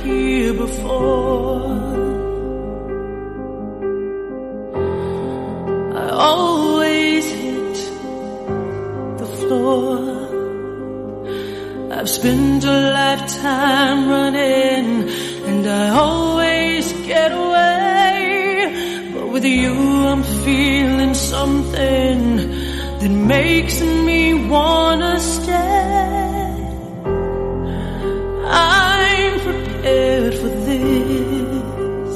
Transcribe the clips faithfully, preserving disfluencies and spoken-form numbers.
here before. I always hit the floor. I've spent a lifetime running, and I always get away. But with you I'm feeling something that makes me wanna stay. I'm prepared for this.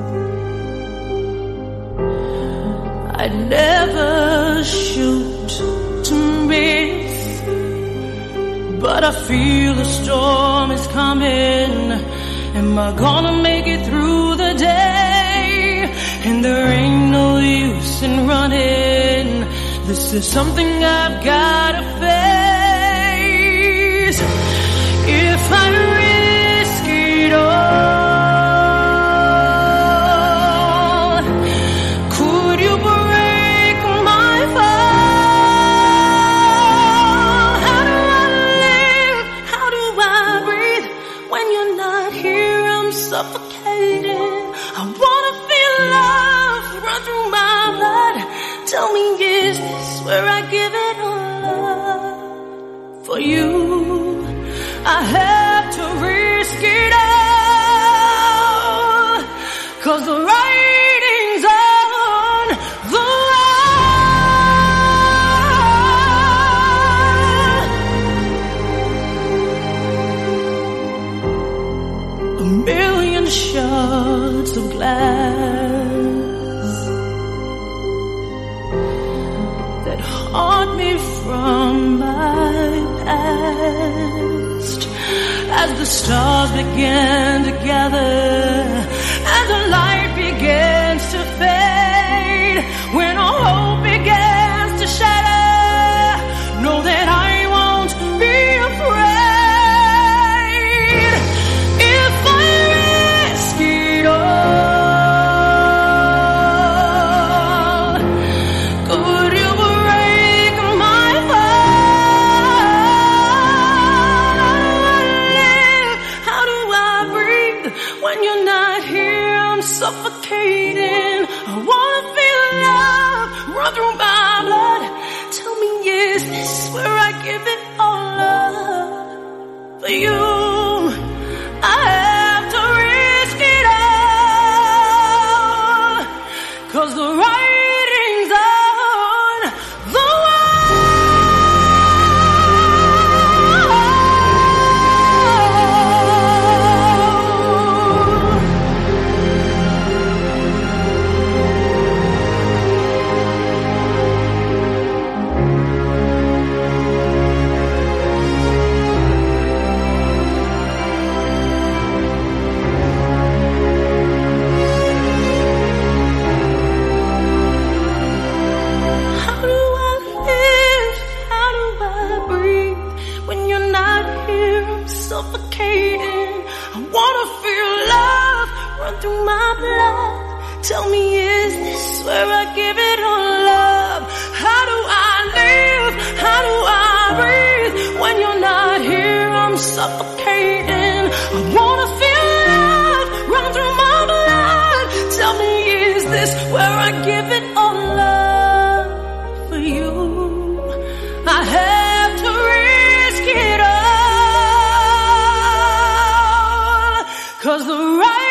I'd never shoot to miss, but I feel the storm is coming. Am I gonna make it through the day? And there ain't no use in running. This is something I've gotta face. If I risk it all, could you break my fall? How do I live? How do I breathe when you're not here? I'm suffocating. I wanna feel love run through my blood. Tell me, is this where I give it all up? For you, I have to risk it all, 'cause the writing's on the wall. A million shards of glass that haunt me from my past. As the stars began to gather, as the light begins to fade, when all hope begins to shatter, know that I won't be afraid. If I risk it all, could you break my fall? How do I breathe when you're not here? I'm suffocating. I wanna feel love run through my blood. Tell me, is this where I give it all up? For you, I have to risk it all, 'cause the writing's on the suffocating. I wanna feel love run through my blood. Tell me, is this where I give it all up? How do I live? How do I breathe when you're not here? I'm suffocating. I wanna feel love run through my blood. Tell me, is this where I give it all up? For you, I have to risk it all, 'cause the right